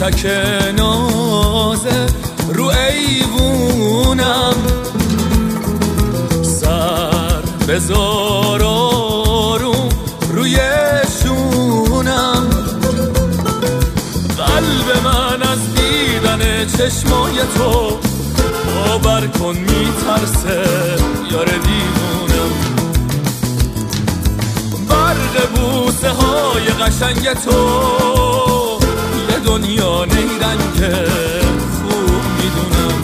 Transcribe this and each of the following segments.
چک نازه رو ایوونم، سر بذار آروم روی شونم. قلب من از دیدن چشمای تو باور کن میترسه یار دیوونم. برق بوسه های قشنگ تو یه دنیا نیرنگ خوب میدونم.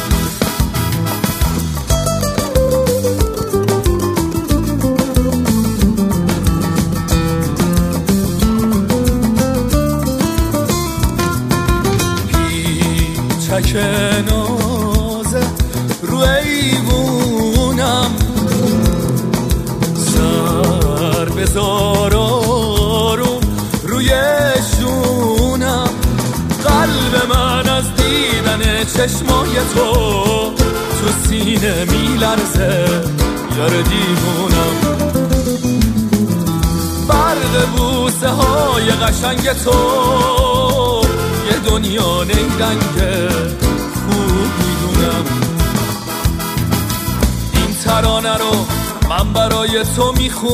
چک نازه رو ایوونم، سر بذار آروم روی شونم. قلب من از دیدن چشمای تو سینه میلرزه یار دیوونم. برق بوسه های قشنگ تو یه دنیا نیرنگ خوب میدونم. این ترانه رو من برای تو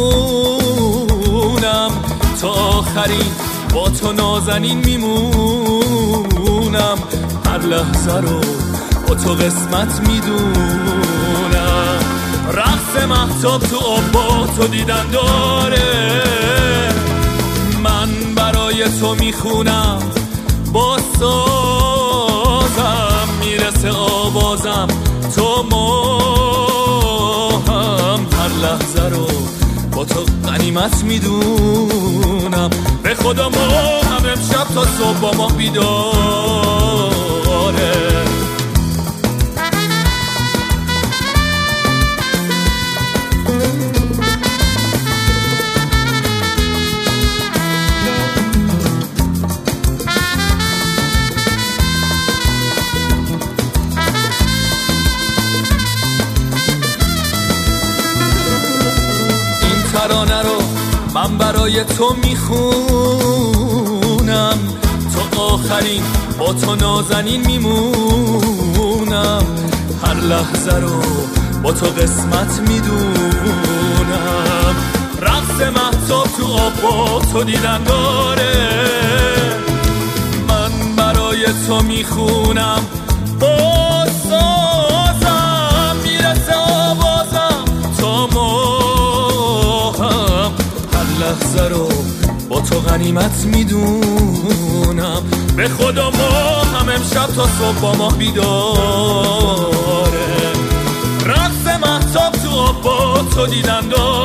میخونم، تا آخرین با تو نازنین میمونم. هر لحظه رو با تو قسمت میدونم. رقص مهتاب تو آب با تو دیدن داره، من برای تو میخونم. با سازم میرسه آوازم، تو ماهم. هر لحظه رو با تو غنیمت میدونم. به خدا ما هم امشب تا صبح با ما بیداره. ترانه رو من برای تو میخونم، تا آخرین با تو نازنین میمونم. هر لحظه رو با تو قسمت میدونم. رقص مهتاب تو آب با تو دیدن داره، من برای تو میخونم. با سازم میرسه آوازم، تا لحظه رو با تو غنیمت میدونم. به خدا ما هم امشب تا صبح با ما بیداره. رقص مهتاب تو آب با تو دیدن داره.